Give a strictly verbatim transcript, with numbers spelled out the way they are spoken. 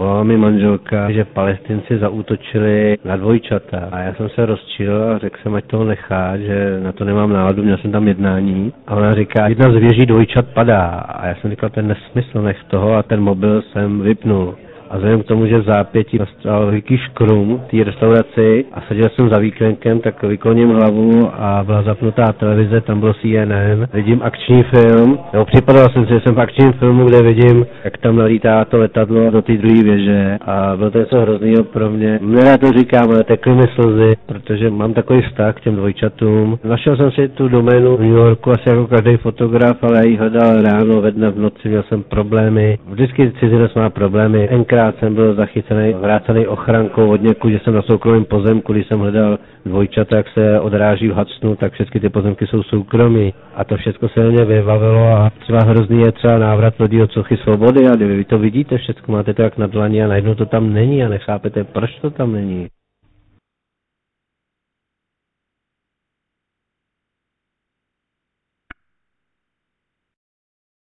volala mi manželka, že Palestinci zaútočili na dvojčata. A já jsem se rozčilil a řekl jsem, ať toho nechá, že na to nemám náladu, měl jsem tam jednání. A ona říká, jedna z věží dvojčat padá. A já jsem říkal, ten nesmysl, nech toho, a ten mobil jsem vypnul. A vzhledem k tomu, že v zápětí nastal velký škrum v té restauraci a seděl jsem za výklenkem, tak vykloním hlavu a byla zapnutá televize, tam bylo C N N. Vidím akční film, nebo připadal jsem si, že jsem v akčním filmu, kde vidím, jak tam nalítá to letadlo do té druhé věže a bylo to něco hroznýho pro mě. Nerad to říkám, ale tekly mi slzy, protože mám takový vztah k těm dvojčatům. Našel jsem si tu doménu v New Yorku asi jako každý fotograf, ale já ji hledal ráno, ve dne, v noci, měl jsem problémy. Vždycky cizinec má problémy. Enkrát jsem byl zachycený, vrácený ochrankou od někud, že jsem na soukromém pozemku, když jsem hledal dvojčata, jak se odráží v Hudsonu, tak všechny ty pozemky jsou soukromí. A to všechno se na mě vybavilo a třeba hrozný je třeba návrat lodí od sochy svobody a vy to vidíte, všechno máte to jak na dlani a najednou to tam není a nechápete, proč to tam není.